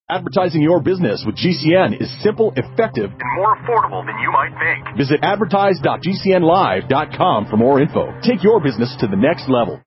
Advertising your business with GCN is simple, effective, and more affordable than you might think. Visit advertise.gcnlive.com for more info. Take your business to the next level.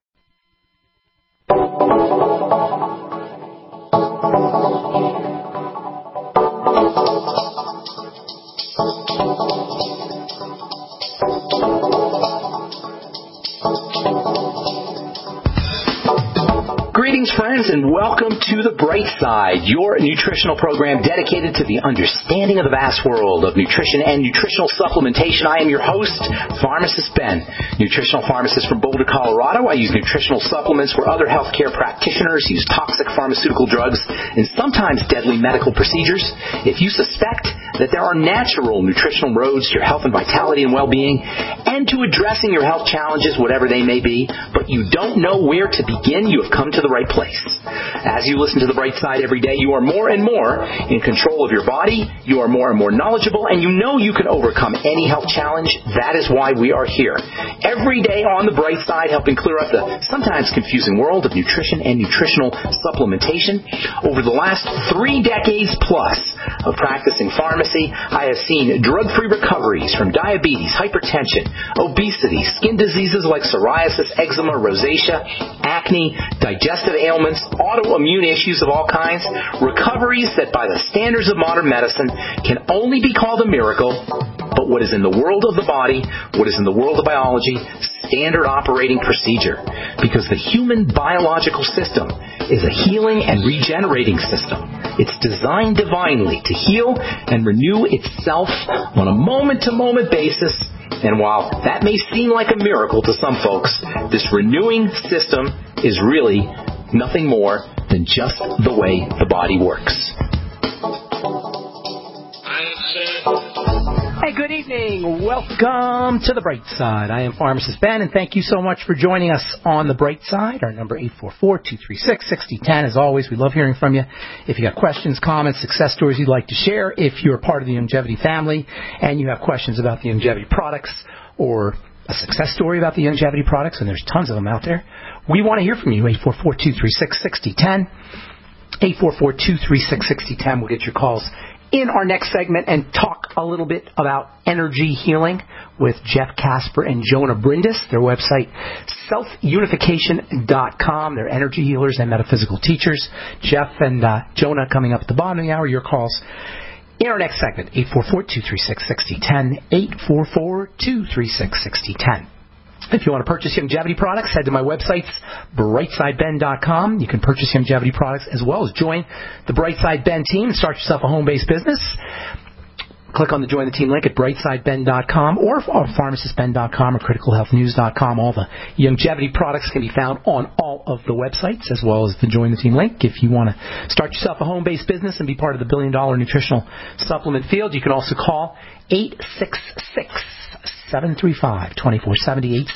Greetings, friends, and welcome to The Bright Side, your nutritional program dedicated to the understanding of the vast world of nutrition and nutritional supplementation. I am your host, Pharmacist Ben, nutritional pharmacist from Boulder, Colorado. I use nutritional supplements where other healthcare practitioners use toxic pharmaceutical drugs and sometimes deadly medical procedures. If you suspect that there are natural nutritional roads to your health and vitality and well-being and to addressing your health challenges, whatever they may be, but you don't know where to begin, you have come to the right place. As you listen to The Bright Side every day, you are more and more in control of your body, you are more and more knowledgeable, and you know you can overcome any health challenge. That is why we are here. Every day on The Bright Side, helping clear up the sometimes confusing world of nutrition and nutritional supplementation. Over the last 3 decades plus of practicing pharmacy, I have seen drug-free recoveries from diabetes, hypertension, obesity, skin diseases like psoriasis, eczema, rosacea, acne, digestive ailments, autoimmune issues of all kinds, recoveries that by the standards of modern medicine can only be called a miracle, but what is in the world of the body, what is in the world of biology, standard operating procedure. Because the human biological system is a healing and regenerating system. It's designed divinely to heal and renew itself on a moment-to-moment basis. And while that may seem like a miracle to some folks, this renewing system is really nothing more than just the way the body works. Hey, good evening. Welcome to The Bright Side. I am Pharmacist Ben, and thank you so much for joining us on The Bright Side. Our number 844-236-6010. As always, we love hearing from you. If you got questions, comments, success stories you'd like to share, if you're part of the Youngevity family and you have questions about the Youngevity products or a success story about the Youngevity products, and there's tons of them out there, we want to hear from you. 844-236-6010. 844-236-6010. We'll get your calls in our next segment and talk a little bit about energy healing with Jeff Casper and Jonah Brindis. Their website, selfunification.com. They're energy healers and metaphysical teachers. Jeff and Jonah coming up at the bottom of the hour. Your calls in our next segment, 844-236-6010, 844-236-6010. If you want to purchase Youngevity products, head to my websites, brightsideben.com. You can purchase Youngevity products as well as join the Brightside Ben team and start yourself a home-based business. Click on the Join the Team link at brightsideben.com or pharmacistben.com or criticalhealthnews.com. All the Youngevity products can be found on all of the websites as well as the Join the Team link. If you want to start yourself a home-based business and be part of the billion-dollar nutritional supplement field, you can also call 866-735-2470,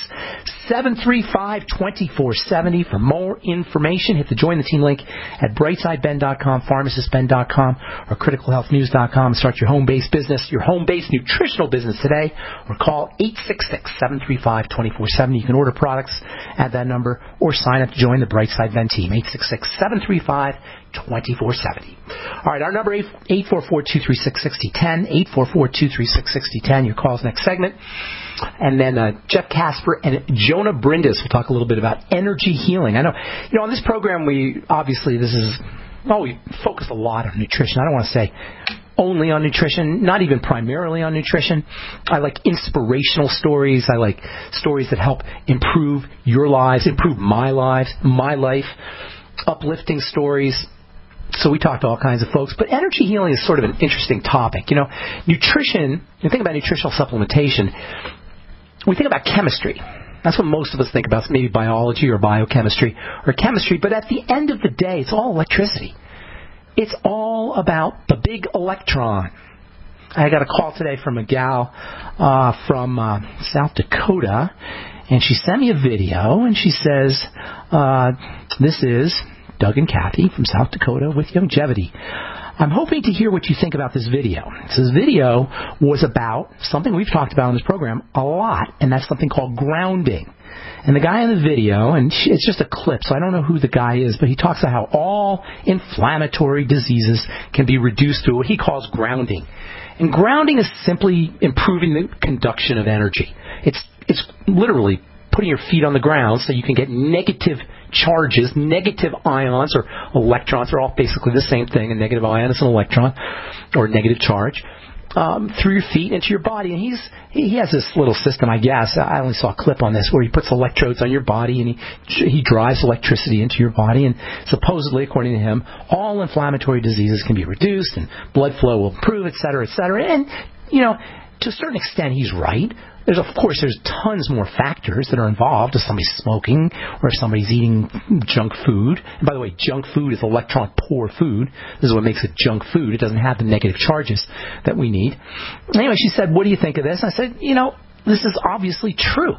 866-735-2470. For more information, hit the Join the Team link at brightsideben.com, pharmacistben.com, or criticalhealthnews.com. Start your home-based business, your home-based nutritional business today, or call 866-735-2470. You can order products at that number or sign up to join the Brightside Ben team, 866-735-2470. All right, our number 844-236-6010, 844-236-6010. Your calls next segment. And then Jeff Casper and Jonah Brindis will talk a little bit about energy healing. I know, on this program we focus a lot on nutrition. I don't want to say only on nutrition, not even primarily on nutrition. I like inspirational stories. I like stories that help improve your lives, improve my life, uplifting stories. So we talk to all kinds of folks. But energy healing is sort of an interesting topic. Nutrition, you think about nutritional supplementation, we think about chemistry. That's what most of us think about, maybe biology or biochemistry or chemistry. But at the end of the day, it's all electricity. It's all about the big electron. I got a call today from a gal from South Dakota, and she sent me a video, and she says, this is Doug and Kathy from South Dakota with Youngevity. I'm hoping to hear what you think about this video. So this video was about something we've talked about on this program a lot, and that's something called grounding. And the guy in the video, and it's just a clip, so I don't know who the guy is, but he talks about how all inflammatory diseases can be reduced to what he calls grounding. And grounding is simply improving the conduction of energy. It's literally putting your feet on the ground so you can get negative charges, negative ions or electrons. They're all basically the same thing. A negative ion is an electron or a negative charge through your feet into your body. And he has this little system, I guess. I only saw a clip on this where he puts electrodes on your body and he drives electricity into your body. And supposedly, according to him, all inflammatory diseases can be reduced and blood flow will improve, et cetera, et cetera. And, you know, to a certain extent, he's right. There's tons more factors that are involved if somebody's smoking or if somebody's eating junk food. And by the way, junk food is electron-poor food. This is what makes it junk food. It doesn't have the negative charges that we need. Anyway, she said, what do you think of this? I said, you know, this is obviously true.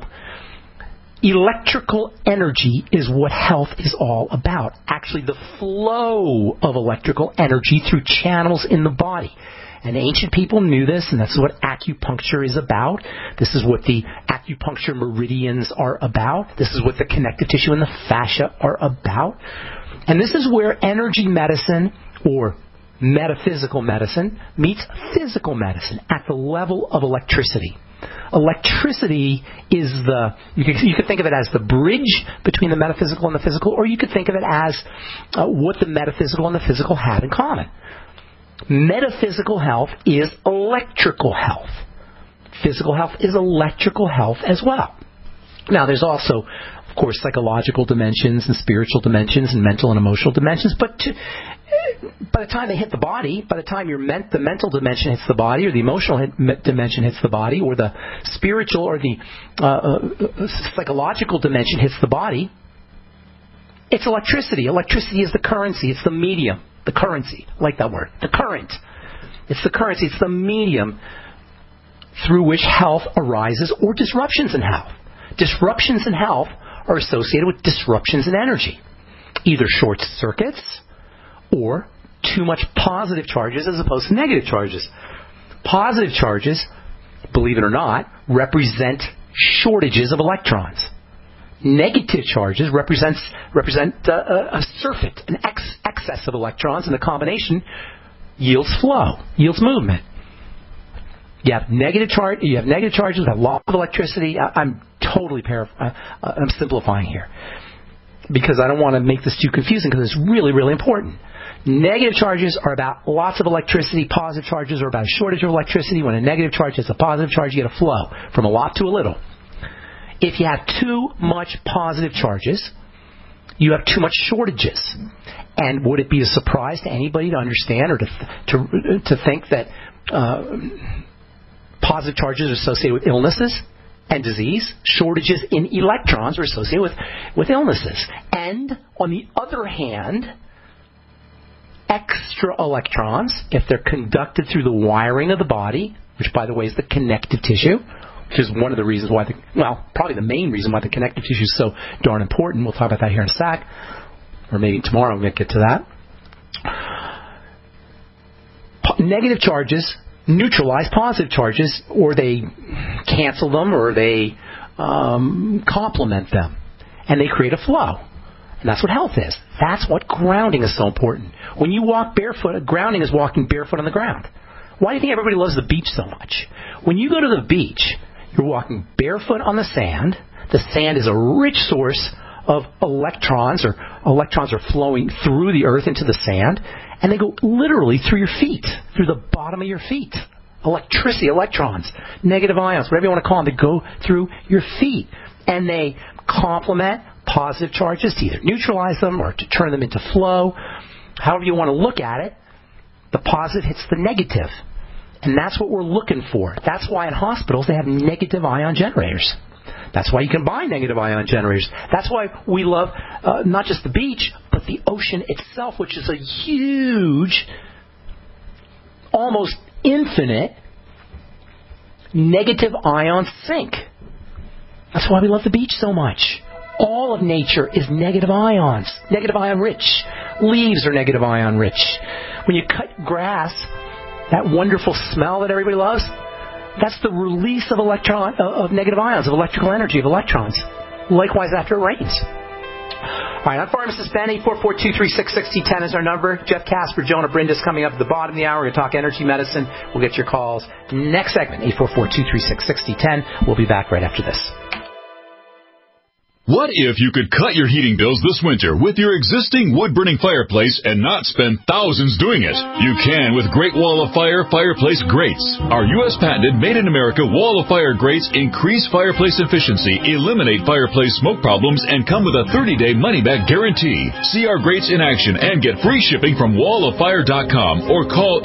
Electrical energy is what health is all about. Actually, the flow of electrical energy through channels in the body. And ancient people knew this, and that's what acupuncture is about. This is what the acupuncture meridians are about. This is what the connective tissue and the fascia are about. And this is where energy medicine, or metaphysical medicine, meets physical medicine at the level of electricity. Electricity is you could think of it as the bridge between the metaphysical and the physical, or you could think of it as what the metaphysical and the physical have in common. Metaphysical health is electrical health. Physical health is electrical health as well. Now, there's also, of course, psychological dimensions and spiritual dimensions and mental and emotional dimensions, but by the time they hit the body, by the time the mental dimension hits the body, or the emotional dimension hits the body, or the spiritual or the psychological dimension hits the body, it's electricity. Electricity is the currency. It's the medium. The currency. I like that word. The current. It's the currency. It's the medium through which health arises, or disruptions in health. Disruptions in health are associated with disruptions in energy. Either short circuits or too much positive charges as opposed to negative charges. Positive charges, believe it or not, represent shortages of electrons. Negative charges represent a surfeit, an excess of electrons, and the combination yields flow, yields movement. You have negative charges, have lots of electricity. I'm totally I'm simplifying here because I don't want to make this too confusing, because it's really, really important. Negative charges are about lots of electricity. Positive charges are about a shortage of electricity. When a negative charge hits a positive charge, you get a flow from a lot to a little. If you have too much positive charges, you have too much shortages. And would it be a surprise to anybody to understand or to think that positive charges are associated with illnesses and disease? Shortages in electrons are associated with illnesses. And on the other hand, extra electrons, if they're conducted through the wiring of the body, which by the way is the connective tissue, which is one of the reasons why probably the main reason why the connective tissue is so darn important. We'll talk about that here in a sec. Or maybe tomorrow we'll get to that. Negative charges neutralize positive charges, or they cancel them, or they complement them. And they create a flow. And that's what health is. That's what grounding is so important. When you walk barefoot, grounding is walking barefoot on the ground. Why do you think everybody loves the beach so much? When you go to the beach, you're walking barefoot on the sand. The sand is a rich source of electrons, or electrons are flowing through the earth into the sand, and they go literally through your feet, through the bottom of your feet. Electricity, electrons, negative ions, whatever you want to call them, they go through your feet, and they complement positive charges to either neutralize them or to turn them into flow. However you want to look at it, the positive hits the negative. And that's what we're looking for. That's why in hospitals they have negative ion generators. That's why you can buy negative ion generators. That's why we love not just the beach, but the ocean itself, which is a huge, almost infinite negative ion sink. That's why we love the beach so much. All of nature is negative ions, negative ion rich. Leaves are negative ion rich. When you cut grass, that wonderful smell that everybody loves, that's the release of of negative ions, of electrical energy, of electrons. Likewise after it rains. All right, I'm Pharmacist Ben. 844-236-6010 is our number. Jeff Casper, Jonah Brindis coming up at the bottom of the hour. We're going to talk energy medicine. We'll get your calls next segment, 844-236-6010. We'll be back right after this. What if you could cut your heating bills this winter with your existing wood-burning fireplace and not spend thousands doing it? You can with Great Wall of Fire fireplace grates. Our U.S. patented made-in-America Wall of Fire grates increase fireplace efficiency, eliminate fireplace smoke problems, and come with a 30-day money-back guarantee. See our grates in action and get free shipping from walloffire.com or call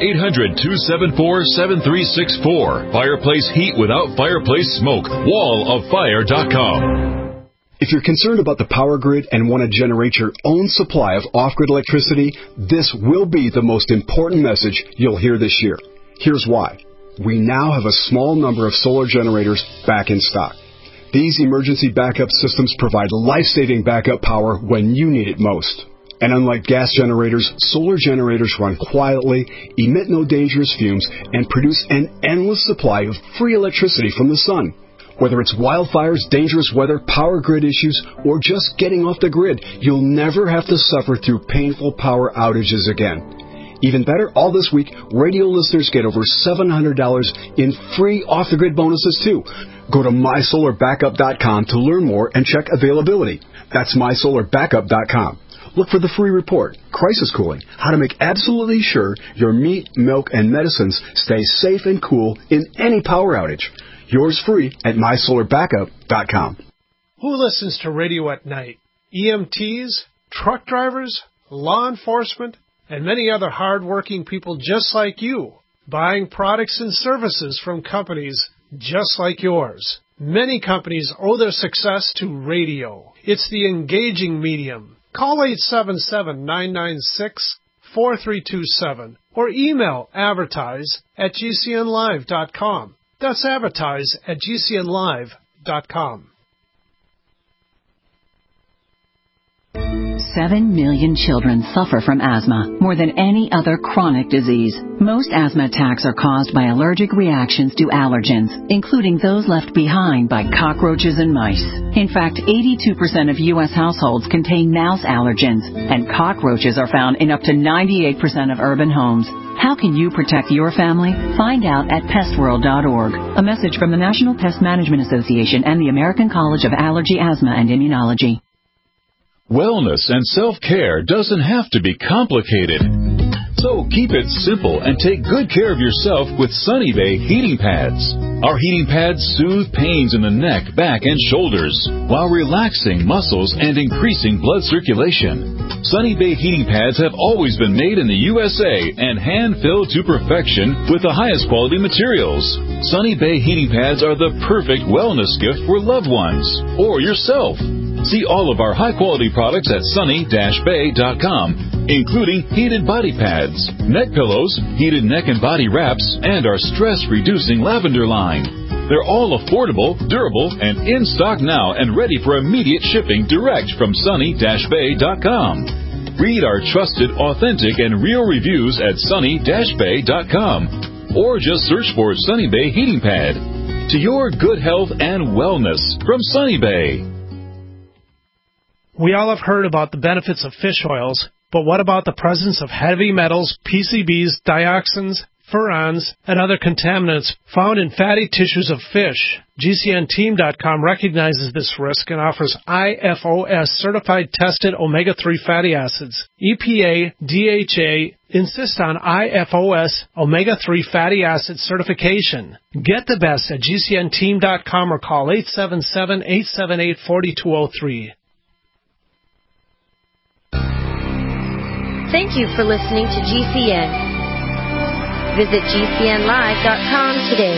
800-274-7364. Fireplace heat without fireplace smoke. walloffire.com. If you're concerned about the power grid and want to generate your own supply of off-grid electricity, this will be the most important message you'll hear this year. Here's why. We now have a small number of solar generators back in stock. These emergency backup systems provide life-saving backup power when you need it most. And unlike gas generators, solar generators run quietly, emit no dangerous fumes, and produce an endless supply of free electricity from the sun. Whether it's wildfires, dangerous weather, power grid issues, or just getting off the grid, you'll never have to suffer through painful power outages again. Even better, all this week, radio listeners get over $700 in free off-the-grid bonuses, too. Go to mysolarbackup.com to learn more and check availability. That's mysolarbackup.com. Look for the free report, Crisis Cooling, how to make absolutely sure your meat, milk, and medicines stay safe and cool in any power outage. Yours free at mysolarbackup.com. Who listens to radio at night? EMTs, truck drivers, law enforcement, and many other hard-working people just like you, buying products and services from companies just like yours. Many companies owe their success to radio. It's the engaging medium. Call 877-996-4327 or email advertise@gcnlive.com. That's advertise@gcnlive.com. 7 million children suffer from asthma, more than any other chronic disease. Most asthma attacks are caused by allergic reactions to allergens, including those left behind by cockroaches and mice. In fact, 82% of U.S. households contain mouse allergens, and cockroaches are found in up to 98% of urban homes. How can you protect your family? Find out at pestworld.org. A message from the National Pest Management Association and the American College of Allergy, Asthma, and Immunology. Wellness and self-care doesn't have to be complicated. So keep it simple and take good care of yourself with Sunny Bay heating pads. Our heating pads soothe pains in the neck, back, and shoulders while relaxing muscles and increasing blood circulation. Sunny Bay heating pads have always been made in the USA and hand-filled to perfection with the highest quality materials. Sunny Bay heating pads are the perfect wellness gift for loved ones or yourself. See all of our high-quality products at sunny-bay.com, including heated body pads, neck pillows, heated neck and body wraps, and our stress-reducing lavender line. They're all affordable, durable, and in stock now and ready for immediate shipping direct from sunny-bay.com. Read our trusted, authentic, and real reviews at sunny-bay.com, or just search for Sunny Bay Heating Pad. To your good health and wellness from Sunny Bay. We all have heard about the benefits of fish oils, but what about the presence of heavy metals, PCBs, dioxins, furans, and other contaminants found in fatty tissues of fish? GCNteam.com recognizes this risk and offers IFOS certified tested omega-3 fatty acids. EPA, DHA insist on IFOS omega-3 fatty acid certification. Get the best at GCNteam.com or call 877-878-4203. Thank you for listening to GCN. Visit GCNlive.com today.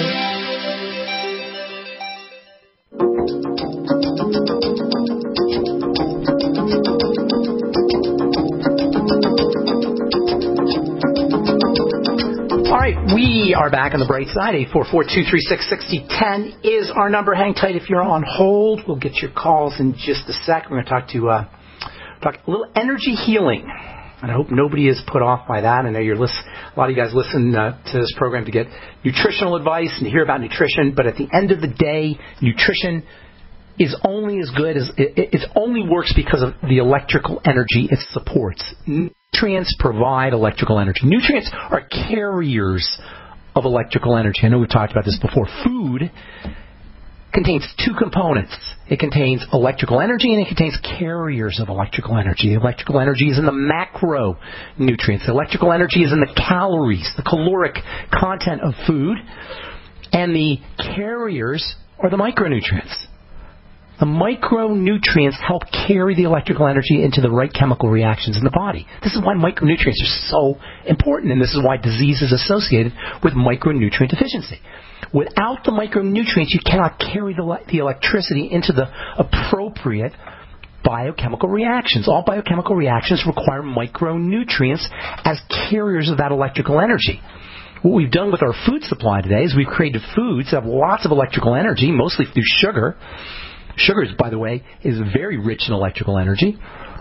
All right, we are back on the bright side. 844-236-6010 is our number. Hang tight if you're on hold. We'll get your calls in just a sec. We're going to talk a little energy healing. And I hope nobody is put off by that. I know a lot of you guys listen to this program to get nutritional advice and to hear about nutrition. But at the end of the day, nutrition is only as good as it only works because of the electrical energy it supports. Nutrients provide electrical energy. Nutrients are carriers of electrical energy. I know we've talked about this before. Food contains two components. It contains electrical energy and it contains carriers of electrical energy. The electrical energy is in the macronutrients. The electrical energy is in the calories, the caloric content of food, and the carriers are the micronutrients. The micronutrients help carry the electrical energy into the right chemical reactions in the body. This is why micronutrients are so important, and this is why disease is associated with micronutrient deficiency. Without the micronutrients, you cannot carry the electricity into the appropriate biochemical reactions. All biochemical reactions require micronutrients as carriers of that electrical energy. What we've done with our food supply today is we've created foods that have lots of electrical energy, mostly through sugar. Sugar, by the way, is very rich in electrical energy.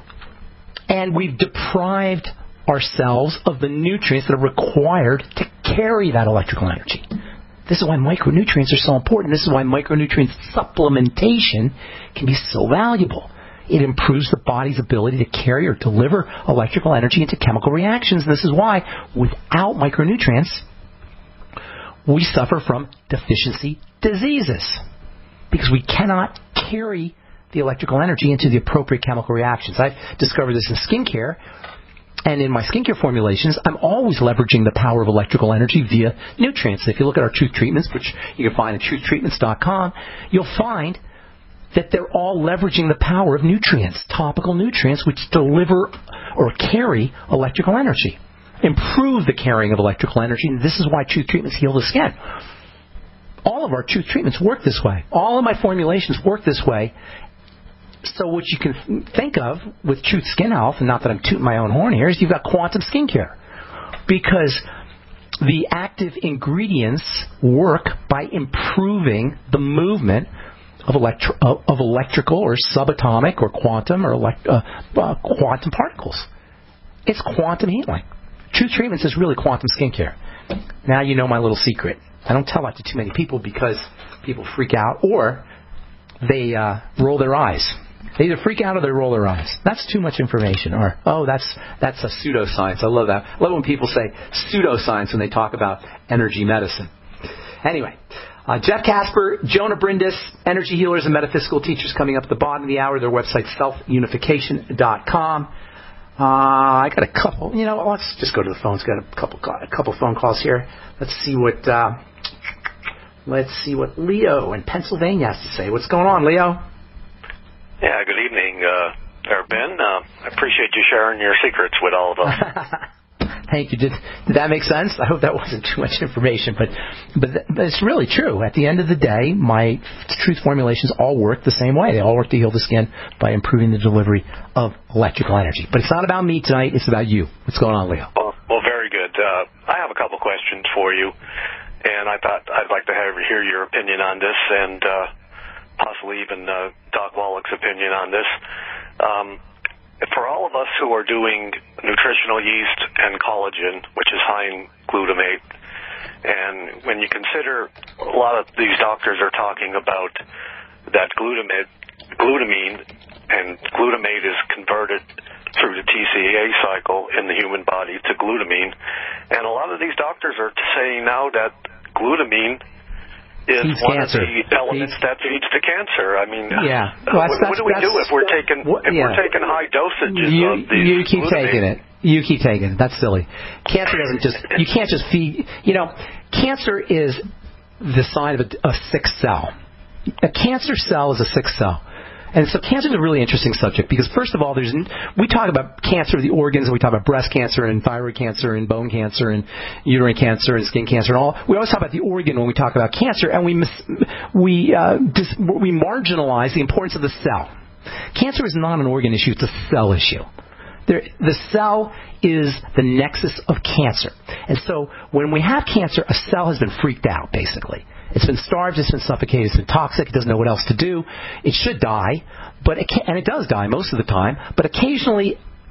And we've deprived ourselves of the nutrients that are required to carry that electrical energy. This is why micronutrients are so important. This is why micronutrient supplementation can be so valuable. It improves the body's ability to carry or deliver electrical energy into chemical reactions. And this is why, without micronutrients, we suffer from deficiency diseases. Because we cannot carry the electrical energy into the appropriate chemical reactions. I've discovered this in skincare. And in my skincare formulations, I'm always leveraging the power of electrical energy via nutrients. If you look at our Truth Treatments, which you can find at truthtreatments.com, you'll find that they're all leveraging the power of nutrients, topical nutrients, which deliver or carry electrical energy, improve the carrying of electrical energy. And this is why Truth Treatments heal the skin. All of our Truth Treatments work this way. All of my formulations work this way. So what you can think of with Truth Skin Health, and not that I'm tooting my own horn here, is you've got quantum skincare. Because the active ingredients work by improving the movement of electrical or subatomic or quantum or quantum particles. It's quantum healing. Truth Treatments is really quantum skincare. Now you know my little secret. I don't tell that to too many people because people freak out or they roll their eyes. They either freak out or they roll their eyes. That's too much information. Or, that's a pseudoscience. I love that. I love when people say pseudoscience when they talk about energy medicine. Anyway, Jeff Casper, Jonah Brindis, energy healers and metaphysical teachers coming up at the bottom of the hour. Their website, selfunification.com. I got a couple. Let's just go to the phones. Got a couple phone calls here. Let's see what Leo in Pennsylvania has to say. What's going on, Leo? Yeah, good evening, Ben. I appreciate you sharing your secrets with all of us. Thank you. Did that make sense? I hope that wasn't too much information, but it's really true. At the end of the day, my Truth formulations all work the same way. They all work to heal the skin by improving the delivery of electrical energy. But it's not about me tonight. It's about you. What's going on, Leo? Well, very good. I have a couple questions for you, and I thought I'd like to hear your opinion on this, and possibly even Doc Wallach's opinion on this. For all of us who are doing nutritional yeast and collagen, which is high in glutamate, and when you consider a lot of these doctors are talking about that glutamine, and glutamate is converted through the TCA cycle in the human body to glutamine, and a lot of these doctors are saying now that glutamine is one of the elements that leads to cancer. I mean, what do we do if we're taking high dosages of these? You keep taking it. You keep taking it. That's silly. Cancer doesn't just. You can't just feed. Cancer is the sign of a sick cell. A cancer cell is a sick cell. And so cancer is a really interesting subject because, first of all, we talk about cancer of the organs, and we talk about breast cancer and thyroid cancer and bone cancer and uterine cancer and skin cancer and all. We always talk about the organ when we talk about cancer, and we marginalize the importance of the cell. Cancer is not an organ issue; it's a cell issue. The cell is the nexus of cancer. And so when we have cancer, a cell has been freaked out, basically. It's been starved, it's been suffocated, it's been toxic, it doesn't know what else to do. It should die, and it does die most of the time, but occasionally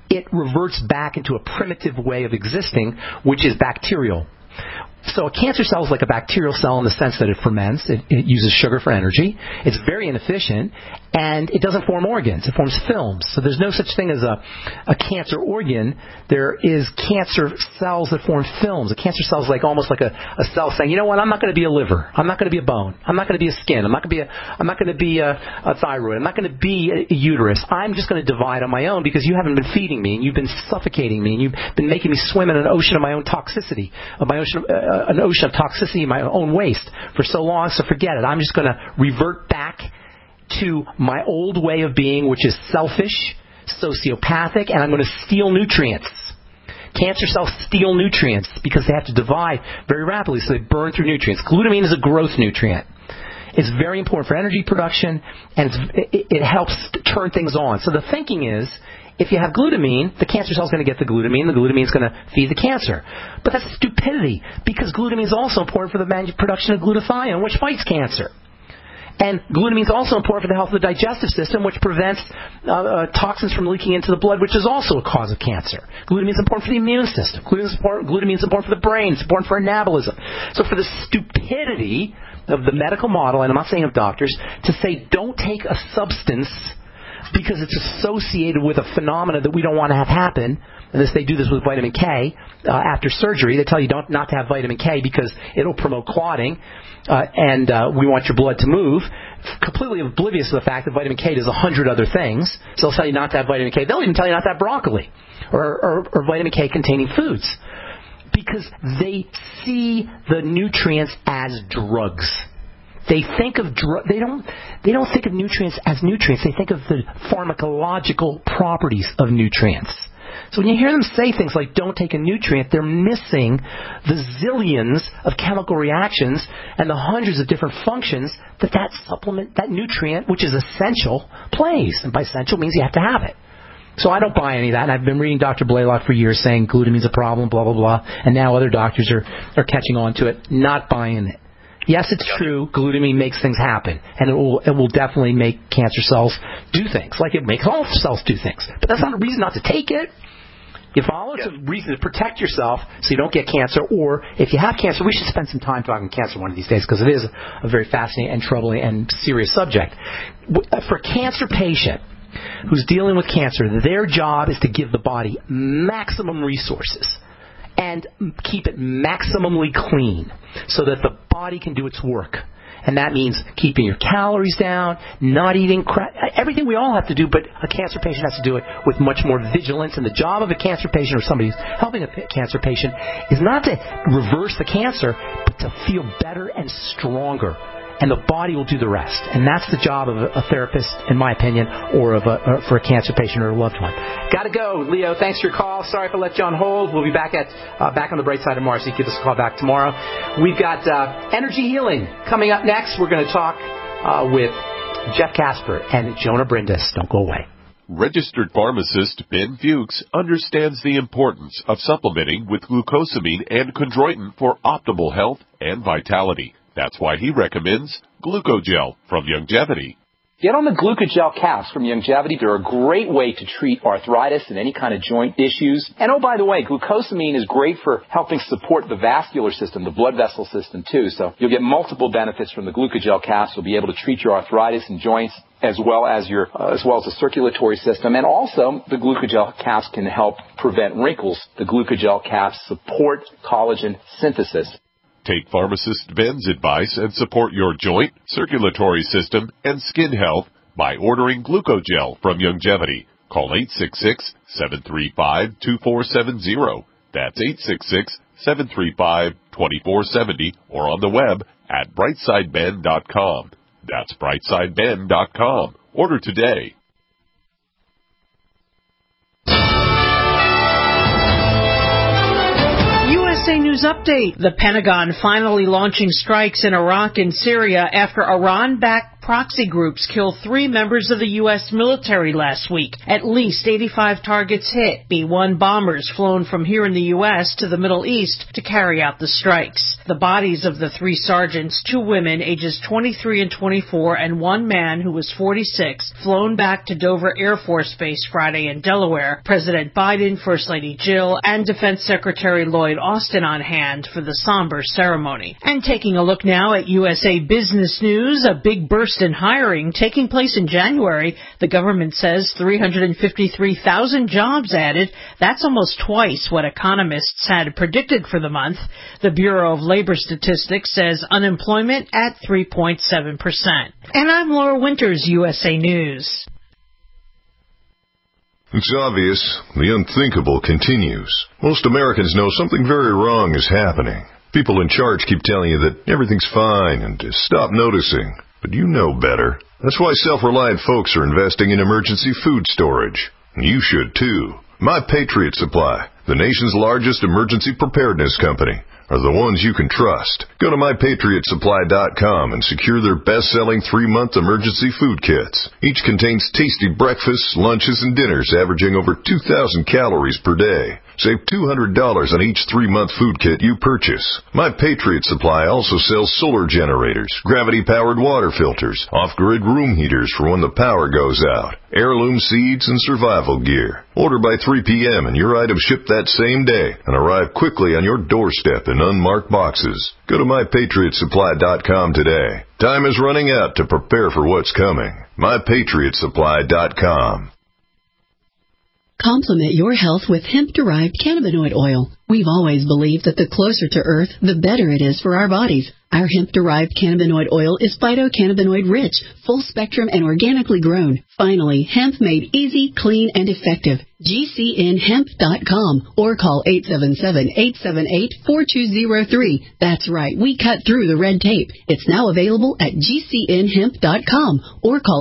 it reverts back into a primitive way of existing, which is bacterial. So a cancer cell is like a bacterial cell in the sense that it ferments, it uses sugar for energy, it's very inefficient, and it doesn't form organs, it forms films. So there's no such thing as a cancer organ. There is cancer cells that form films. A cancer cell is almost like a cell saying, you know what, I'm not going to be a liver, I'm not going to be a bone, I'm not going to be a skin, I'm not going to be a thyroid, I'm not going to be a uterus. I'm just going to divide on my own because you haven't been feeding me, and you've been suffocating me, and you've been making me swim in an ocean of my own toxicity, an ocean of toxicity in my own waste for so long, so forget it. I'm just going to revert back to my old way of being, which is selfish, sociopathic, and I'm going to steal nutrients. Cancer cells steal nutrients because they have to divide very rapidly, so they burn through nutrients. Glutamine is a growth nutrient. It's very important for energy production, and it helps turn things on. So the thinking is, if you have glutamine, the cancer cell is going to get the glutamine is going to feed the cancer. But that's stupidity, because glutamine is also important for the production of glutathione, which fights cancer. And glutamine is also important for the health of the digestive system, which prevents toxins from leaking into the blood, which is also a cause of cancer. Glutamine is important for the immune system. Glutamine is important for the brain. It's important for anabolism. So for the stupidity of the medical model, and I'm not saying of doctors, to say don't take a substance because it's associated with a phenomena that we don't want to have happen. And they do this with vitamin K after surgery. They tell you not to have vitamin K because it'll promote clotting, and we want your blood to move. Completely oblivious to the fact that vitamin K does 100 other things. So they'll tell you not to have vitamin K. They'll even tell you not to have broccoli or vitamin K containing foods, because they see the nutrients as drugs. They think of they don't think of nutrients as nutrients. They think of the pharmacological properties of nutrients. So when you hear them say things like don't take a nutrient, they're missing the zillions of chemical reactions and the hundreds of different functions that supplement, that nutrient, which is essential, plays. And by essential means you have to have it. So I don't buy any of that, and I've been reading Dr. Blaylock for years saying glutamine's a problem, blah, blah, blah, and now other doctors are catching on to it. Not buying it. Yes, it's true, glutamine makes things happen, and it will definitely make cancer cells do things, like it makes all cells do things. But that's not a reason not to take it. You follow? It's a reason to protect yourself so you don't get cancer, or if you have cancer, we should spend some time talking cancer one of these days, because it is a very fascinating and troubling and serious subject. For a cancer patient who's dealing with cancer, their job is to give the body maximum resources and keep it maximally clean so that the body can do its work. And that means keeping your calories down, not eating crap, everything we all have to do, but a cancer patient has to do it with much more vigilance. And the job of a cancer patient, or somebody who's helping a cancer patient, is not to reverse the cancer, but to feel better and stronger. And the body will do the rest. And that's the job of a therapist, in my opinion, or for a cancer patient or a loved one. Got to go, Leo. Thanks for your call. Sorry if I let you on hold. We'll be back on the bright side of Mars. So you can give us a call back tomorrow. We've got energy healing coming up next. We're going to talk with Jeff Casper and Jonah Brindis. Don't go away. Registered pharmacist Ben Fuchs understands the importance of supplementing with glucosamine and chondroitin for optimal health and vitality. That's why he recommends Glucogel from Youngevity. Get on the Glucogel caps from Youngevity. They're a great way to treat arthritis and any kind of joint issues. And oh, by the way, glucosamine is great for helping support the vascular system, the blood vessel system too. So you'll get multiple benefits from the Glucogel caps. You'll be able to treat your arthritis and joints as well as the circulatory system. And also, the Glucogel caps can help prevent wrinkles. The Glucogel caps support collagen synthesis. Take pharmacist Ben's advice and support your joint, circulatory system, and skin health by ordering Glucogel from Youngevity. Call 866-735-2470. That's 866-735-2470, or on the web at brightsideben.com. That's brightsideben.com. Order today. USA News Update. The Pentagon finally launching strikes in Iraq and Syria after Iran-backed proxy groups killed 3 members of the U.S. military last week. At least 85 targets hit. B-1 bombers flown from here in the U.S. to the Middle East to carry out the strikes. The bodies of the 3 sergeants, 2 women ages 23 and 24, and 1 man who was 46, flown back to Dover Air Force Base Friday in Delaware. President Biden, First Lady Jill, and Defense Secretary Lloyd Austin on hand for the somber ceremony. And taking a look now at USA Business News, a big burst in hiring taking place in January. The government says 353,000 jobs added. That's almost twice what economists had predicted for the month. The Bureau of Labor Statistics says unemployment at 3.7%. And I'm Laura Winters, USA News. It's obvious the unthinkable continues. Most Americans know something very wrong is happening. People in charge keep telling you that everything's fine and to stop noticing. But you know better. That's why self-reliant folks are investing in emergency food storage. You should too. My Patriot Supply, the nation's largest emergency preparedness company, are the ones you can trust. Go to MyPatriotSupply.com and secure their best-selling 3-month emergency food kits. Each contains tasty breakfasts, lunches, and dinners averaging over 2,000 calories per day. Save $200 on each 3-month food kit you purchase. My Patriot Supply also sells solar generators, gravity-powered water filters, off-grid room heaters for when the power goes out, heirloom seeds, and survival gear. Order by 3 p.m. and your items ship that same day and arrive quickly on your doorstep in unmarked boxes. Go to MyPatriotSupply.com today. Time is running out to prepare for what's coming. MyPatriotSupply.com. Complement your health with hemp-derived cannabinoid oil. We've always believed that the closer to Earth, the better it is for our bodies. Our hemp-derived cannabinoid oil is phytocannabinoid-rich, full-spectrum, and organically grown. Finally, hemp made easy, clean, and effective. GCNhemp.com or call 877-878-4203. That's right, we cut through the red tape. It's now available at GCNhemp.com or call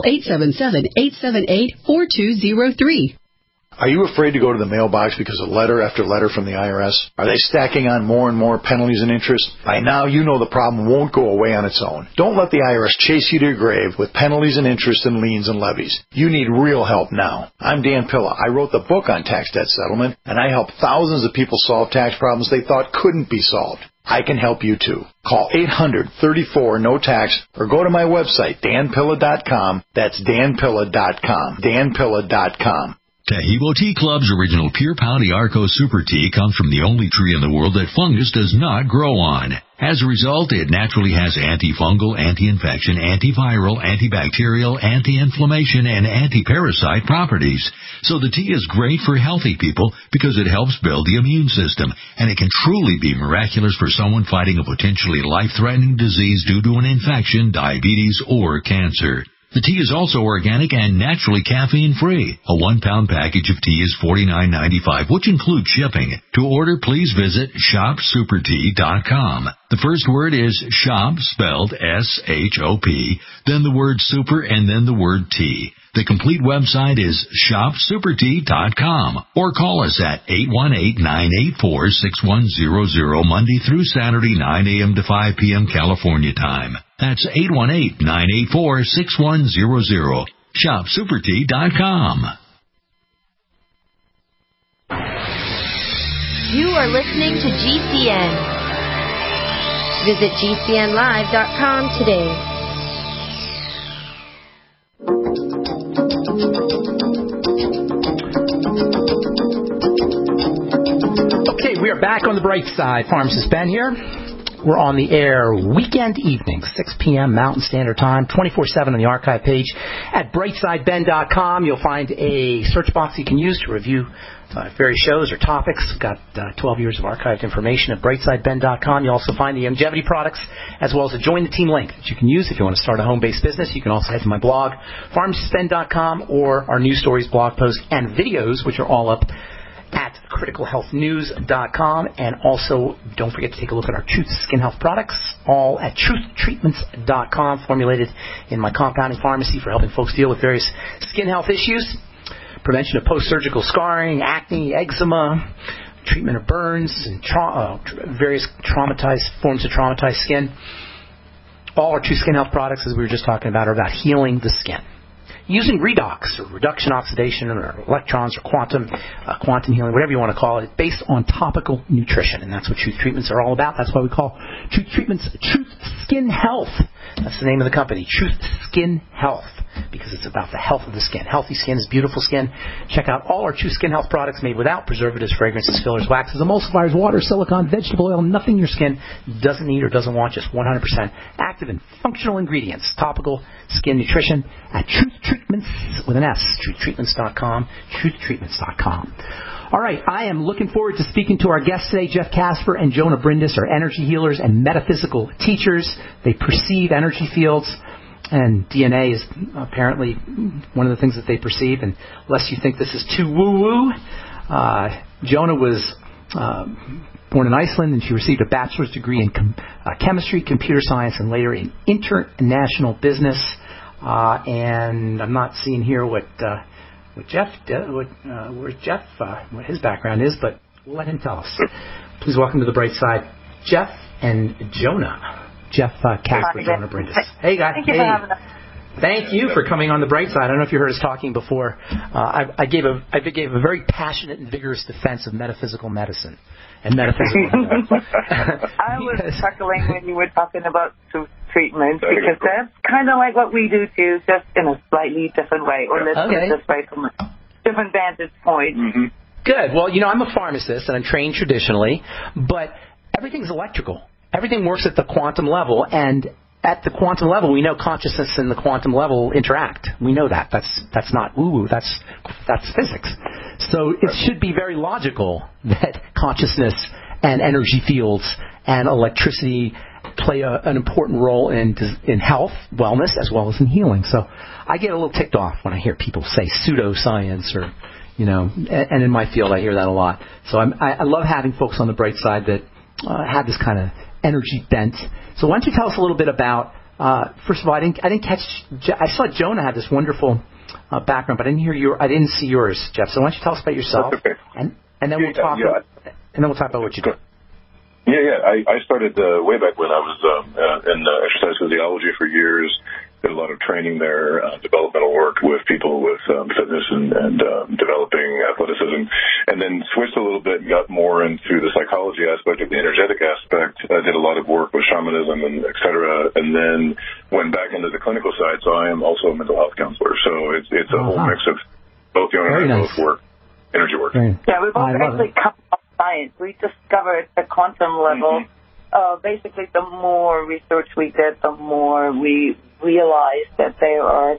877-878-4203. Are you afraid to go to the mailbox because of letter after letter from the IRS? Are they stacking on more and more penalties and interest? By now, you know the problem won't go away on its own. Don't let the IRS chase you to your grave with penalties and interest and liens and levies. You need real help now. I'm Dan Pilla. I wrote the book on tax debt settlement, and I help thousands of people solve tax problems they thought couldn't be solved. I can help you too. Call 800-34-NO-TAX or go to my website, danpilla.com. That's danpilla.com. danpilla.com. Taheebo Tea Club's original Pure Pouty Arco Super Tea comes from the only tree in the world that fungus does not grow on. As a result, it naturally has antifungal, anti-infection, antiviral, antibacterial, anti-inflammation, and anti-parasite properties. So the tea is great for healthy people because it helps build the immune system, and it can truly be miraculous for someone fighting a potentially life-threatening disease due to an infection, diabetes, or cancer. The tea is also organic and naturally caffeine-free. A 1-pound package of tea is $49.95, which includes shipping. To order, please visit shopsupertea.com. The first word is shop, spelled S-H-O-P, then the word super, and then the word tea. The complete website is shopsupertea.com or call us at 818-984-6100 Monday through Saturday, 9 a.m. to 5 p.m. California time. That's 818-984-6100. shopsupertea.com. You are listening to GCN. Visit GCNlive.com today. Okay, we are back on the bright side. Pharmacist Ben here. We're on the air weekend evenings, 6 p.m. Mountain Standard Time, 24/7 on the archive page at brightsideben.com. You'll find a search box you can use to review various shows or topics. We've got 12 years of archived information at brightsideben.com. You'll also find the longevity products as well as a Join the Team link that you can use if you want to start a home-based business. You can also head to my blog, pharmacistben.com, or our news stories, blog posts, and videos, which are all up at criticalhealthnews.com. And also, don't forget to take a look at our Truth Skin Health products, all at truthtreatments.com, formulated in my compounding pharmacy for helping folks deal with various skin health issues, prevention of post-surgical scarring, acne, eczema, treatment of burns, and various traumatized forms of traumatized skin. All our True Skin Health products, as we were just talking about, are about healing the skin. Using redox or reduction oxidation or electrons or quantum healing, whatever you want to call it, based on topical nutrition. And that's what Truth Treatments are all about. That's why we call Truth Treatments Truth Skin Health. That's the name of the company, Truth Skin Health, because it's about the health of the skin. Healthy skin is beautiful skin. Check out all our True Skin Health products made without preservatives, fragrances, fillers, waxes, emulsifiers, water, silicone, vegetable oil, nothing your skin doesn't need or doesn't want, just 100% active and functional ingredients. Topical skin nutrition at Truth Treatments with an S, truthtreatments.com, truthtreatments.com. All right, I am looking forward to speaking to our guests today. Jeff Casper and Jonah Brindis are energy healers and metaphysical teachers. They perceive energy fields, and DNA is apparently one of the things that they perceive. And lest you think this is too woo-woo, Jonah was born in Iceland, and she received a bachelor's degree in chemistry, computer science, and later in international business. And I'm not seeing here what Jeff, what his background is, but we'll let him tell us. Please welcome to the bright side, Jeff and Jonah. Jeff Casper, Jonah Brindis. Hey, guys. Thank you for having us. Thank you for coming on the bright side. I don't know if you heard us talking before. I gave a very passionate and vigorous defense of metaphysical medicine and metaphysical health. I was chuckling when you were talking about truth treatment, because that's kind of like what we do too, just in a slightly different way, or let's put it this way, from a different vantage point. Mm-hmm. Good. Well, I'm a pharmacist and I'm trained traditionally, but everything's electrical. Everything works at the quantum level, and at the quantum level, we know consciousness and the quantum level interact. We know that. That's not woo-woo. That's physics. So it should be very logical that consciousness and energy fields and electricity play an important role in health, wellness, as well as in healing. So I get a little ticked off when I hear people say pseudoscience or, and in my field I hear that a lot. So I love having folks on the bright side that have this kind of energy bent. So why don't you tell us a little bit about, first of all, I didn't catch, I saw Jonah had this wonderful background, but I didn't see yours, Jeff. So why don't you tell us about yourself? That's okay. And then we'll talk about what you do. Yeah. I started way back when I was in exercise physiology for years. Did a lot of training there, developmental work with people with fitness and developing athleticism, and then switched a little bit and got more into the psychology aspect of the energetic aspect. I did a lot of work with shamanism and et cetera, and then went back into the clinical side. So I am also a mental health counselor. So it's a whole mix of both the and I both work, energy work. Yeah, we've both actually come from science. We discovered the quantum level. Basically, the more research we did, the more we realized that there are,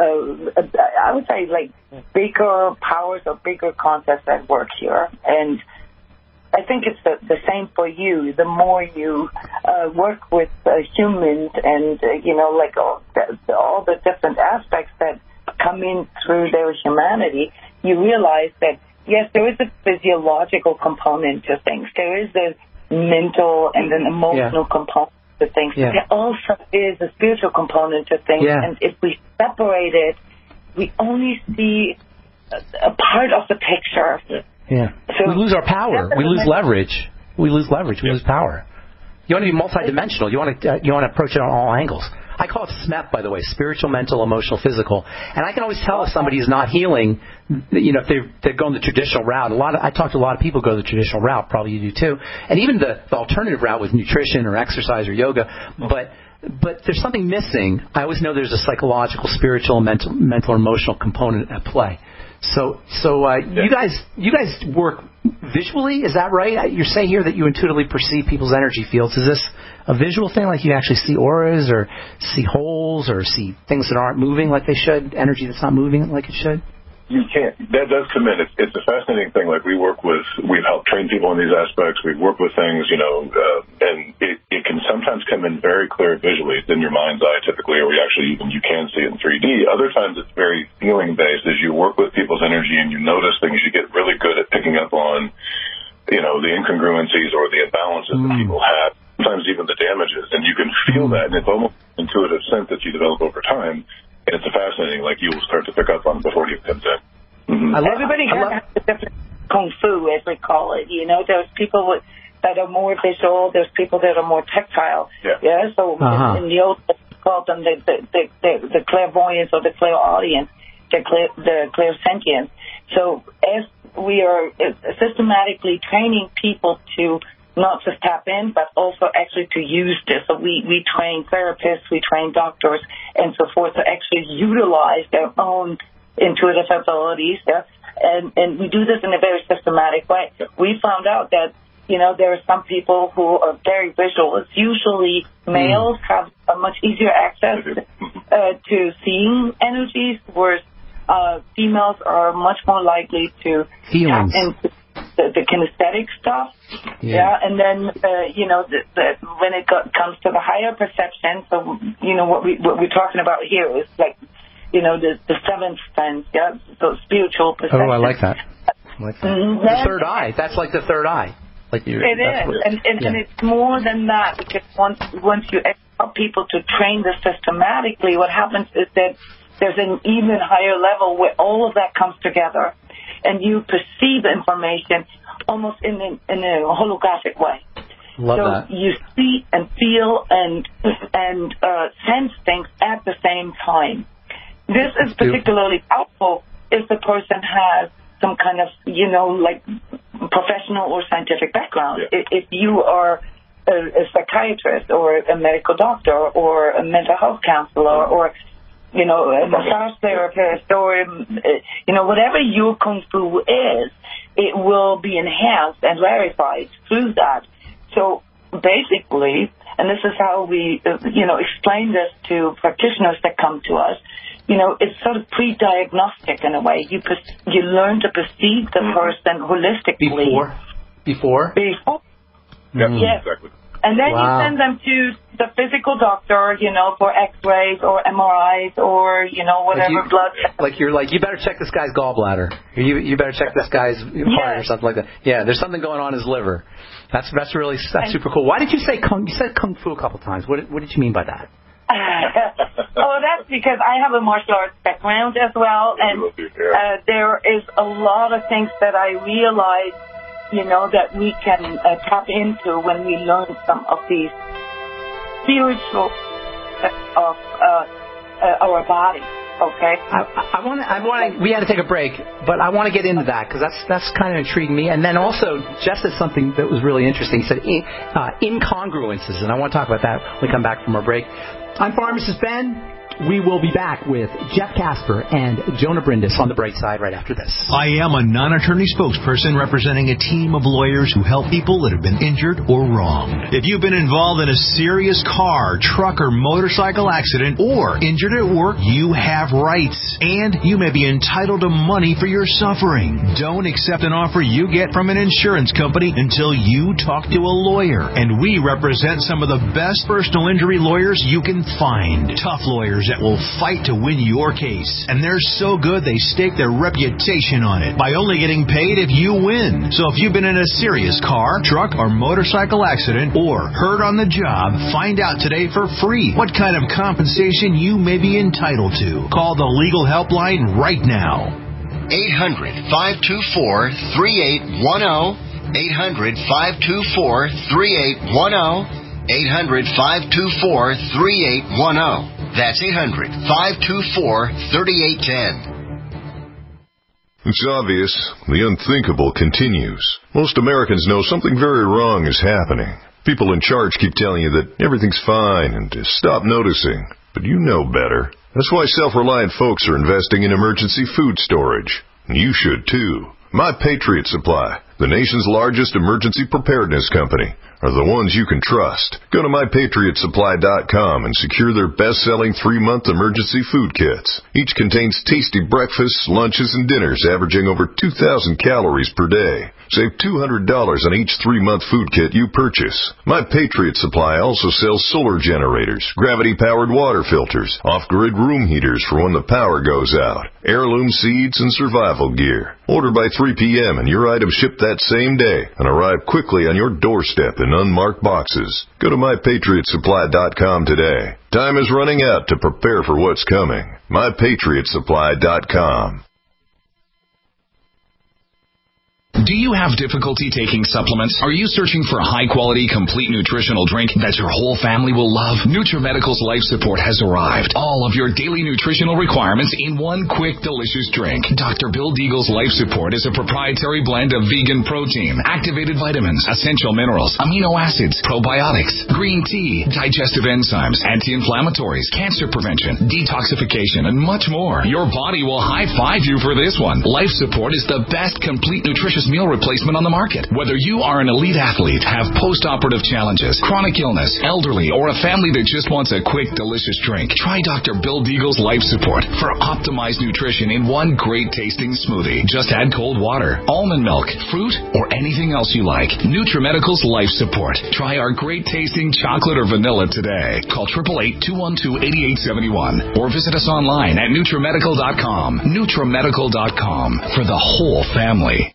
I would say, like bigger powers or bigger concepts at work here. And I think it's the same for you. The more you work with humans and, like all the different aspects that come in through their humanity, you realize that, yes, there is a physiological component to things. There is a mental and an emotional component to things. Yeah. There also is a spiritual component to things. Yeah. And if we separate it, we only see a part of the picture. Yeah. So we lose our power. We lose leverage. We lose power. You want to be multidimensional. You want to approach it on all angles. I call it SMEP, by the way, spiritual, mental, emotional, physical. And I can always tell if somebody is not healing, if they're going the traditional route. I talk to a lot of people who go the traditional route, probably you do too. And even the alternative route with nutrition or exercise or yoga. But there's something missing. I always know there's a psychological, spiritual, mental, emotional component at play. So you guys work visually, is that right? You're saying here that you intuitively perceive people's energy fields. Is this a visual thing, like you actually see auras or see holes or see things that aren't moving like they should, energy that's not moving like it should? You can't. That does come in. It's a fascinating thing. Like we've helped train people in these aspects. We've worked with things, and it can sometimes come in very clear visually. It's in your mind's eye typically, or you can see it in 3D. Other times it's very feeling based. As you work with people's energy and you notice things, you get really good at picking up on, the incongruencies or the imbalances that people have. Sometimes even the damages, and you can feel that, and it's almost an intuitive sense that you develop over time. And it's fascinating, like you will start to pick up on before it comes in. Mm-hmm. Everybody has a different kung fu, as we call it. There's people with that are more visual. There's people that are more tactile. Yeah. So in the old called them the clairvoyance or the clairaudience, the clairsentience. So as we are systematically training people to not just tap in, but also actually to use this. So we train therapists, we train doctors, and so forth to actually utilize their own intuitive abilities. Yeah? And we do this in a very systematic way. We found out that, there are some people who are very visual. It's usually males have a much easier access to seeing energies, whereas females are much more likely to tap into the kinesthetic stuff. Yeah. And then, when it comes to the higher perception, so, what we're talking about here is like, the seventh sense, yeah, so spiritual perception. Oh, I like that. The third eye. That's like the third eye. Like it is. And it's more than that, because once you help people to train this systematically, what happens is that there's an even higher level where all of that comes together, and you perceive information almost in a holographic way. Love that. So you see and feel and sense things at the same time. This is particularly helpful if the person has some kind of, like professional or scientific background. Yeah. If you are a psychiatrist or a medical doctor or a mental health counselor or a massage therapist or, whatever your Kung Fu is, it will be enhanced and clarified through that. So basically, and this is how we, explain this to practitioners that come to us, it's sort of pre-diagnostic in a way. You learn to perceive the person holistically. Before? Yes. Exactly. And then you send them to the physical doctor, for X-rays or MRIs or, whatever blood. You better check this guy's gallbladder. You better check this guy's heart or something like that. Yeah, there's something going on in his liver. That's super cool. Why did you say you said Kung Fu a couple times? What did you mean by that? That's because I have a martial arts background as well, and there is a lot of things that I realize, that we can tap into when we learn some of these spiritual of our body. Okay. I want. We had to take a break, but I want to get into that because that's kind of intriguing me. And then also, Jeff said something that was really interesting. He said incongruences, and I want to talk about that when we come back from our break. I'm Pharmacist Ben. We will be back with Jeff Casper and Jonah Brindis on the Bright Side right after this. I am a non-attorney spokesperson representing a team of lawyers who help people that have been injured or wronged. If you've been involved in a serious car, truck, or motorcycle accident or injured at work, you have rights, and you may be entitled to money for your suffering. Don't accept an offer you get from an insurance company until you talk to a lawyer, and we represent some of the best personal injury lawyers you can find. Tough lawyers that will fight to win your case. And they're so good they stake their reputation on it by only getting paid if you win. So if you've been in a serious car, truck, or motorcycle accident or hurt on the job, find out today for free what kind of compensation you may be entitled to. Call the legal helpline right now. 800-524-3810. 800-524-3810. 800-524-3810. That's 800-524-3810. It's obvious. The unthinkable continues. Most Americans know something very wrong is happening. People in charge keep telling you that everything's fine and to stop noticing. But you know better. That's why self-reliant folks are investing in emergency food storage. And you should too. My Patriot Supply, the nation's largest emergency preparedness company, are the ones you can trust. Go to MyPatriotSupply.com and secure their best-selling 3-month emergency food kits. Each contains tasty breakfasts, lunches, and dinners averaging over 2,000 calories per day. Save $200 on each 3-month food kit you purchase. My Patriot Supply also sells solar generators, gravity-powered water filters, off-grid room heaters for when the power goes out, heirloom seeds, and survival gear. Order by 3 p.m. and your items ship that same day and arrive quickly on your doorstep in unmarked boxes. Go to MyPatriotSupply.com today. Time is running out to prepare for what's coming. MyPatriotSupply.com. Do you have difficulty taking supplements? Are you searching for a high-quality, complete nutritional drink that your whole family will love? NutriMedical's Life Support has arrived. All of your daily nutritional requirements in one quick, delicious drink. Dr. Bill Deagle's Life Support is a proprietary blend of vegan protein, activated vitamins, essential minerals, amino acids, probiotics, green tea, digestive enzymes, anti-inflammatories, cancer prevention, detoxification, and much more. Your body will high-five you for this one. Life Support is the best complete nutritious meal replacement on the market. Whether you are an elite athlete, have post-operative challenges, chronic illness, elderly, or a family that just wants a quick, delicious drink, try Dr. Bill Deagle's Life Support for optimized nutrition in one great-tasting smoothie. Just add cold water, almond milk, fruit, or anything else you like. NutriMedical's Life Support. Try our great-tasting chocolate or vanilla today. Call 888-212-8871 or visit us online at NutriMedical.com. NutriMedical.com for the whole family.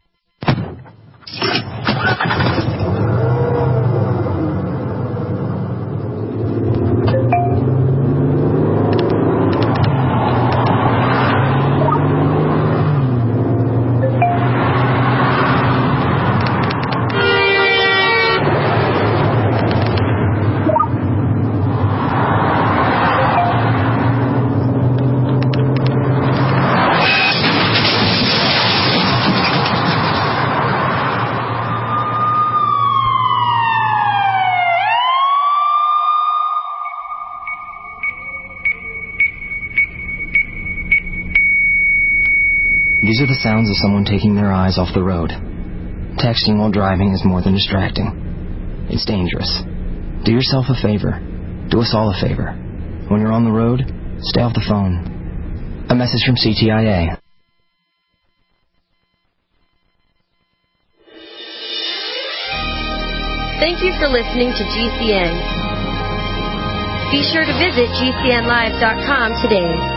These are the sounds of someone taking their eyes off the road. Texting while driving is more than distracting. It's dangerous. Do yourself a favor. Do us all a favor. When you're on the road, stay off the phone. A message from CTIA. Thank you for listening to GCN. Be sure to visit GCNlive.com today.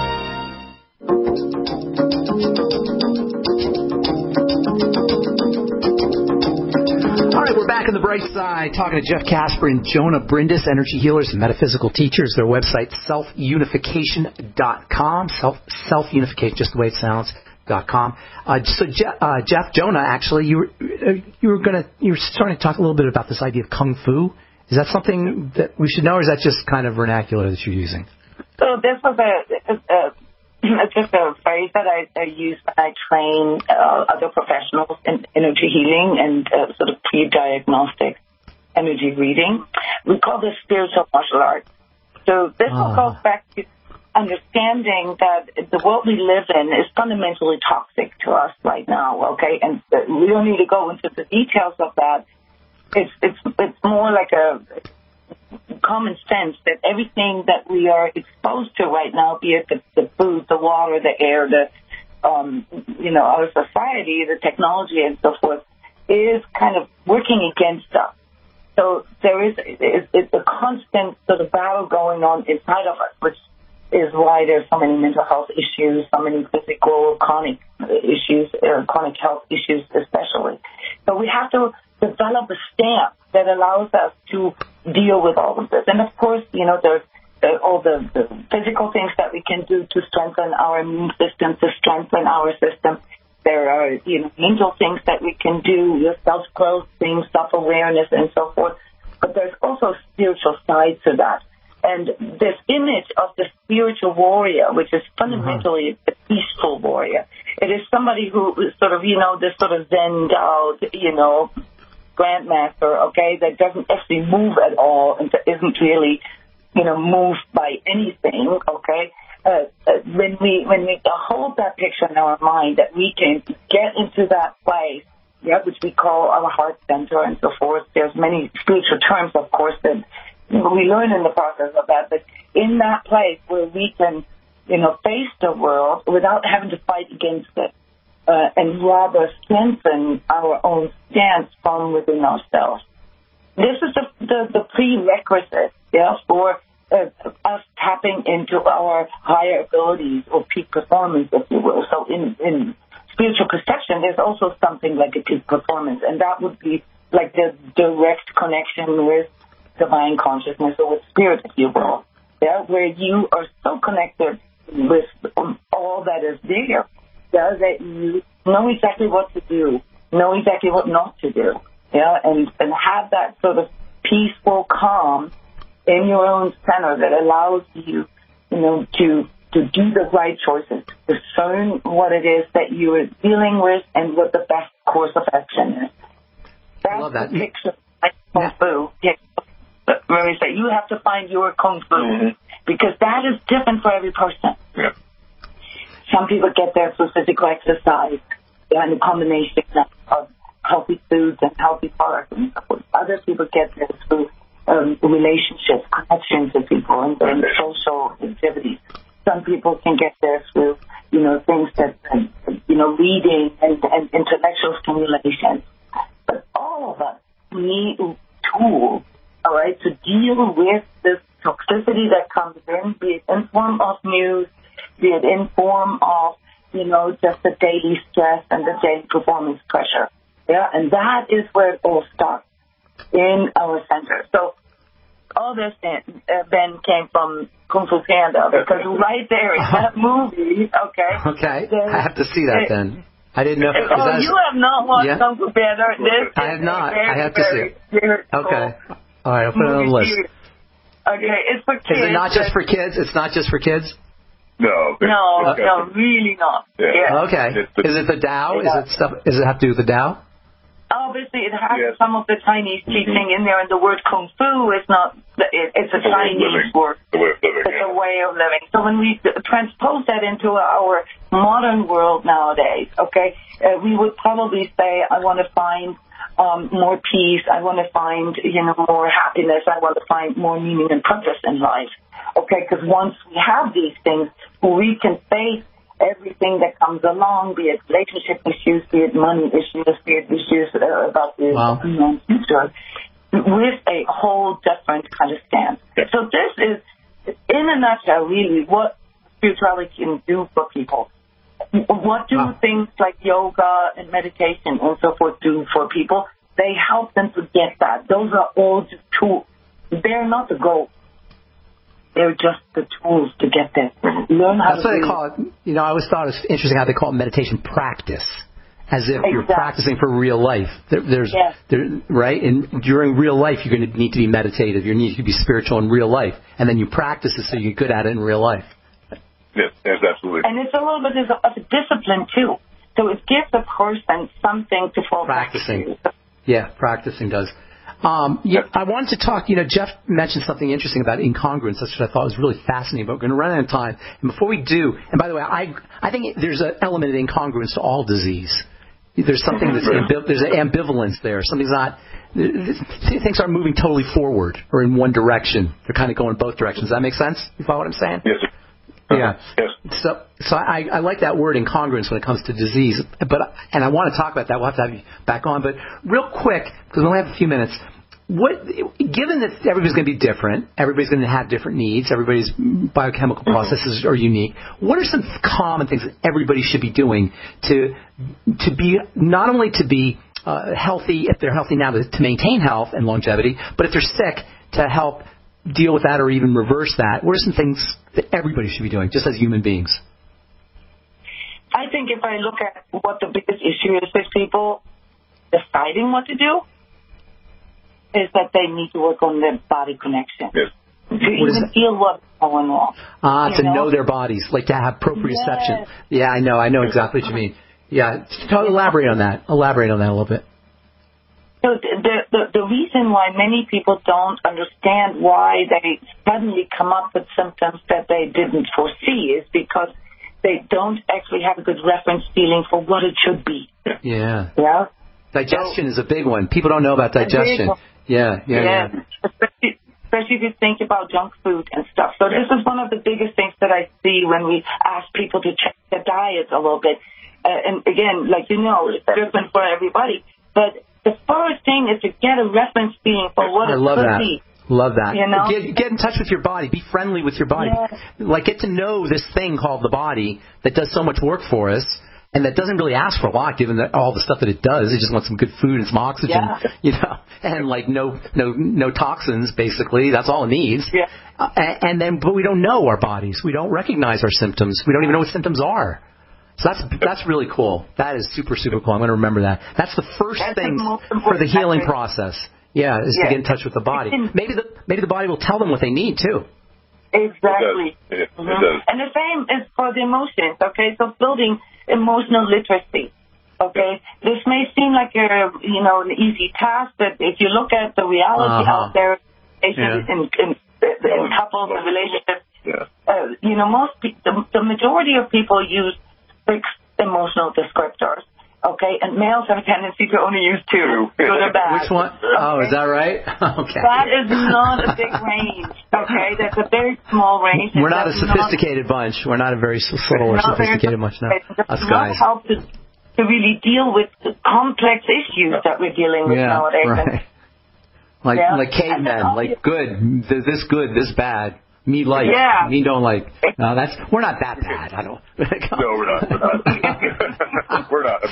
We're back on the bright side talking to Jeff Casper and Jonah Brindis, energy healers and metaphysical teachers. Their website, selfunification.com. Self-unification, just the way it sounds, .com. So Jeff, Jonah, actually, you were starting to talk a little bit about this idea of Kung Fu. Is that something that we should know, or is that just kind of vernacular that you're using? So this was just a phrase that I use when I train other professionals in energy healing and sort of pre-diagnostic energy reading. We call this spiritual martial arts. So this all goes back to understanding that the world we live in is fundamentally toxic to us right now, okay? And we don't need to go into the details of that. It's more like a common sense that everything that we are exposed to right now, be it the food, the water, the air, our society, the technology and so forth, is kind of working against us. So there is it's a constant sort of battle going on inside of us, which is why there's so many mental health issues, so many physical, chronic issues, chronic health issues especially. So we have to develop a stamp that allows us to deal with all of this. And of course, there's all the physical things that we can do to strengthen our immune system, to strengthen our system. There are, mental things that we can do, self-growth things, self-awareness, and so forth. But there's also spiritual side to that. And this image of the spiritual warrior, which is fundamentally a peaceful warrior, it is somebody who is sort of, this sort of zened out, grandmaster, okay, that doesn't actually move at all and isn't really, moved by anything, okay. When we hold that picture in our mind, that we can get into that place, which we call our heart center and so forth. There's many spiritual terms, of course, that we learn in the process of that. But in that place where we can, face the world without having to fight against it, and rather strengthen our own stance from within ourselves. This is the prerequisite, for us tapping into our higher abilities or peak performance, if you will. So in spiritual perception, there's also something like a peak performance, and that would be like the direct connection with divine consciousness or with spirit, if you will, where you are so connected with all that is there, that you know exactly what to do know exactly what not to do, and have that sort of peaceful calm in your own center that allows you, to do the right choices, to discern what it is that you are dealing with and what the best course of action is. That's the picture of Kung Fu. When we say you have to find your Kung Fu, because that is different for every person. Yeah. Some people get there through physical exercise and a combination of healthy foods and healthy products and so forth. Other people get there through relationships, connections with people, and social activities. Some people can get there through, things that, reading and intellectual stimulation. But all of us need tools, all right, to deal with this toxicity that comes in, be it in form of news, be it in form of, just the daily stress and the daily performance pressure. Yeah, and that is where it all starts, in our center. So all this, Ben, came from Kung Fu Panda, because right there in that movie, Okay, I have to see that then. I didn't know. You have not watched Kung Fu Panda? I have not. I have to see it. Okay. All right, I'll put it on the list. Okay, it's for kids. Is it not just for kids? It's not just for kids? No. No, really not. Yeah. Okay. Is it the Tao? Does it have to do with the Tao? Obviously, it has some of the Chinese teaching in there, and the word Kung Fu is not, it's a Chinese word. It's a way of living. So when we transpose that into our modern world nowadays, we would probably say, I want to find more peace, I want to find, more happiness, I want to find more meaning and purpose in life. Because once we have these things, we can face everything that comes along, be it relationship issues, be it money issues, be it issues about the future, with a whole different kind of stance. So this is, in a nutshell, really what spirituality can do for people. What do things like yoga and meditation and so forth do for people? They help them to get that. Those are all just tools. They're not the goal. They're just the tools to get there. Learn how That's what they call it. I always thought it was interesting how they call it meditation practice, as if you're practicing for real life. Right? And during real life, you're going to need to be meditative. You need to be spiritual in real life. And then you practice it so you're good at it in real life. Yes, absolutely. And it's a little bit of a discipline, too. So it gives a person something to fall back to. Yeah, practicing does. I wanted to talk, Jeff mentioned something interesting about incongruence, which I thought was really fascinating, but we're going to run out of time. And before we do, and by the way, I think there's an element of incongruence to all disease. There's something there's an ambivalence there. Something's not, things aren't moving totally forward or in one direction. They're kind of going both directions. Does that make sense? You follow what I'm saying? Yes. Yeah. Yes. So I like that word incongruence when it comes to disease, and I want to talk about that. We'll have to have you back on, but real quick, because we only have a few minutes. Given that everybody's going to be different, everybody's going to have different needs, everybody's biochemical processes are unique, what are some common things that everybody should be doing to be, not only to be healthy, if they're healthy now, to maintain health and longevity, but if they're sick, to help deal with that or even reverse that? What are some things that everybody should be doing, just as human beings? I think if I look at what the biggest issue is with people deciding what to do, is that they need to work on their body connection. Yes. To even feel what's going on. To know their bodies, like to have proprioception. Yeah, I know exactly what you mean. Yeah, elaborate on that a little bit. So the reason why many people don't understand why they suddenly come up with symptoms that they didn't foresee is because they don't actually have a good reference feeling for what it should be. Yeah. Yeah. Digestion is a big one. People don't know about digestion. Yeah. Especially if you think about junk food and stuff. So this is one of the biggest things that I see when we ask people to check their diets a little bit. And again, it's different for everybody. But the first thing is to get a reference feeling for what it could be. Love that. Get in touch with your body. Be friendly with your body. Yes. Get to know this thing called the body that does so much work for us. And that doesn't really ask for a lot, given that all the stuff that it does. It just wants some good food and some oxygen, and no toxins, basically. That's all it needs. Yeah. But we don't know our bodies. We don't recognize our symptoms. We don't even know what symptoms are. So that's really cool. That is super, super cool. I'm going to remember that. That's the first thing for the healing process. Yeah, is to get in touch with the body. Maybe the body will tell them what they need too. Exactly. It does. And the same is for the emotions. Okay, so building emotional literacy. Okay, this may seem like an easy task, but if you look at the reality out there, in couples and relationships, the majority of people use 6 emotional descriptors. Okay, and males have a tendency to only use 2, good or bad. Which one? Oh, is that right? Okay. That is not a big range. Okay, that's a very small range. We're not a sophisticated bunch. We're not a very subtle or sophisticated bunch. No, us guys. Help to really deal with the complex issues that we're dealing with nowadays. Right. Like cavemen, like good, this good, this bad. Me like, me don't like. No, we're not that bad. I don't. No, we're not. We're not. I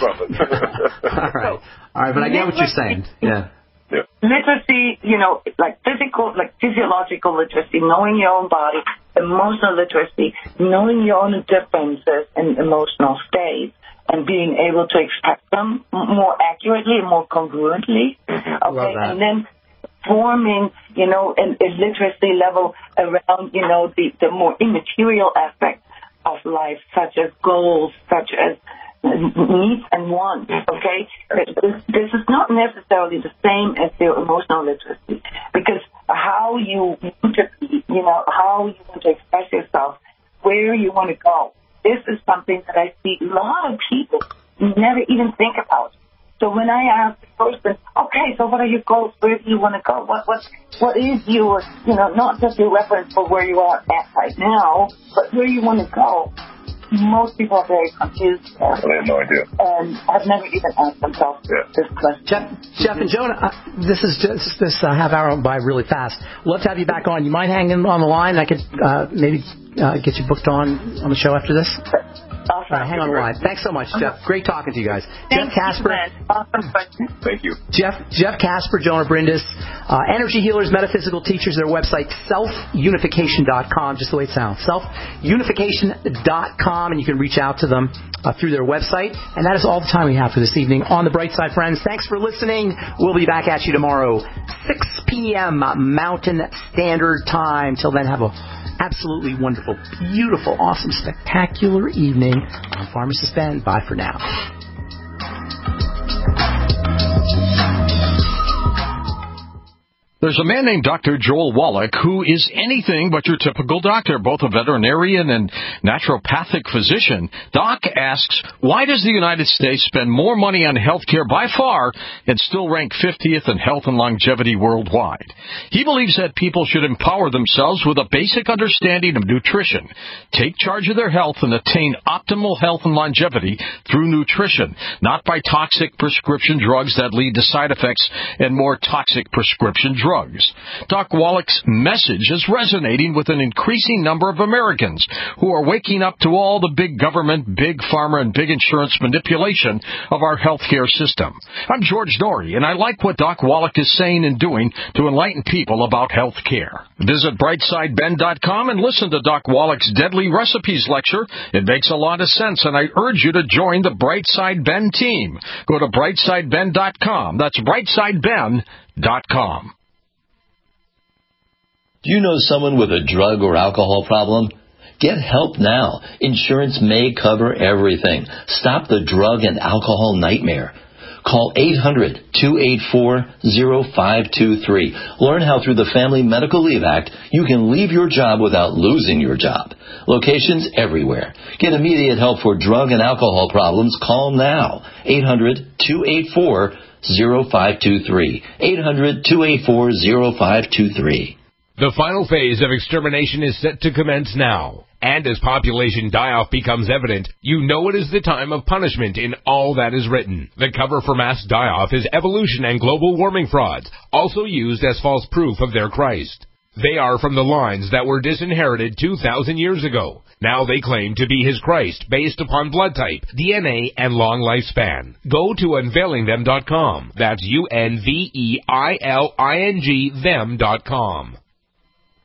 promise. All right, but I get what you're saying. Yeah. Literacy, like physiological literacy, knowing your own body, emotional literacy, knowing your own differences in emotional states, and being able to express them more accurately and more congruently. Okay, and then forming, a literacy level around, the more immaterial aspects of life, such as goals, such as needs and wants, okay? This is not necessarily the same as your emotional literacy, because how you want to be, how you want to express yourself, where you want to go, this is something that I see a lot of people never even think about. So when I ask the person, okay, so what are your goals? Where do you want to go? What is your, not just your reference for where you are at right now, but where you want to go? Most people are very confused. I have no idea. And have never even asked themselves this question. Jeff and Jonah, this half hour went by really fast. We'll have to have you back on. You mind hanging on the line? I could maybe get you booked on the show after this? All right, hang on the line. Thanks so much, Jeff. Great talking to you guys. Thank Jeff Casper. Awesome question. Thank you. Jeff Casper, Jonah Brindis, energy healers, metaphysical teachers. Their website, selfunification.com, just the way it sounds. Selfunification.com, and you can reach out to them through their website. And that is all the time we have for this evening on The Bright Side, friends. Thanks for listening. We'll be back at you tomorrow, 6 p.m. Mountain Standard Time. Till then, have a absolutely wonderful, beautiful, awesome, spectacular evening. I'm Pharmacist Ben. Bye for now. There's a man named Dr. Joel Wallach who is anything but your typical doctor, both a veterinarian and naturopathic physician. Doc asks, why does the United States spend more money on health care by far and still rank 50th in health and longevity worldwide? He believes that people should empower themselves with a basic understanding of nutrition, take charge of their health, and attain optimal health and longevity through nutrition, not by toxic prescription drugs that lead to side effects and more toxic prescription drugs. Doc Wallach's message is resonating with an increasing number of Americans who are waking up to all the big government, big pharma, and big insurance manipulation of our healthcare system. I'm George Norrie, and I like what Doc Wallach is saying and doing to enlighten people about health care. Visit brightsideben.com and listen to Doc Wallach's Deadly Recipes lecture. It makes a lot of sense, and I urge you to join the Brightside Ben team. Go to brightsideben.com. That's brightsideben.com. Do you know someone with a drug or alcohol problem? Get help now. Insurance may cover everything. Stop the drug and alcohol nightmare. Call 800-284-0523. Learn how through the Family Medical Leave Act you can leave your job without losing your job. Locations everywhere. Get immediate help for drug and alcohol problems. Call now. 800-284-0523. 800-284-0523. The final phase of extermination is set to commence now. And as population die-off becomes evident, you know it is the time of punishment in all that is written. The cover for mass die-off is evolution and global warming frauds, also used as false proof of their Christ. They are from the lines that were disinherited 2,000 years ago. Now they claim to be his Christ based upon blood type, DNA, and long lifespan. Go to unveilingthem.com. That's UNVEILING them.com.